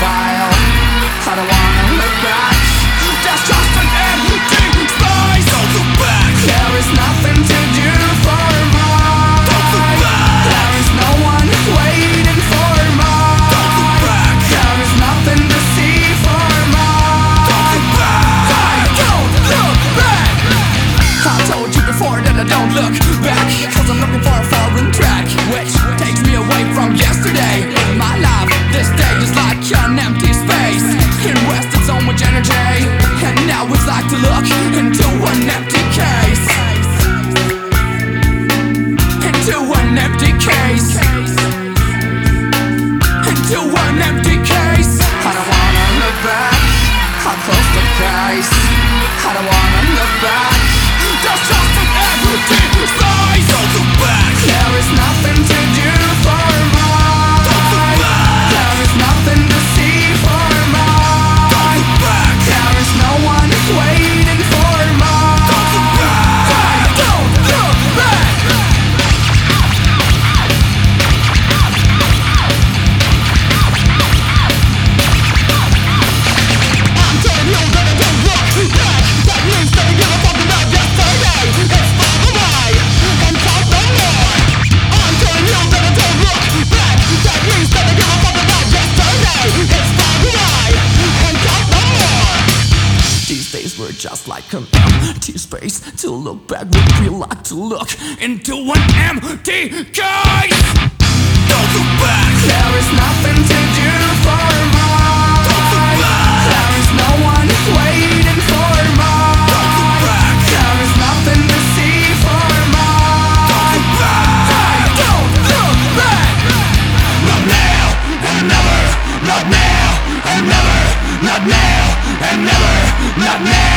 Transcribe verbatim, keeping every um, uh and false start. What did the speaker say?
file. I don't wanna look back. There's just an empty space. Don't look back. There is nothing to do for mine. Don't look back. There is no one waiting for mine. Don't look back. There is nothing to see for mine. Don't look back. I don't look back. I told you before that I don't look back, cause I'm looking for a foreign track, which takes me away from yesterday. In my life, this day is like an empty space, invested so much energy, and now it's like to look into an empty case. Into an empty case. Into an empty case. I don't wanna look back. I'll close the case. I don't wanna look back. There's just an empty space. Don't look back. There is nothing to do for mine. Don't look back. There is nothing to see for mine. Don't look back. There is no one waiting for mine. Don't look back. I don't look back. I'm telling you that I don't look back. That means that I give a fuck about yesterday. It's far away and talk no more. I'm telling you that I don't look back. That means that I give a fuck about yesterday. It's far away and talk no more. These days we're just like an empty space. To look back would be like to look into an empty case. Don't look back. There is nothing to do for mine. Don't look back. There is no one waiting for mine. Don't look back. There is nothing to see for mine. Don't look back. I don't look back. Not now and never. Not now and never. Not now and never. Not now.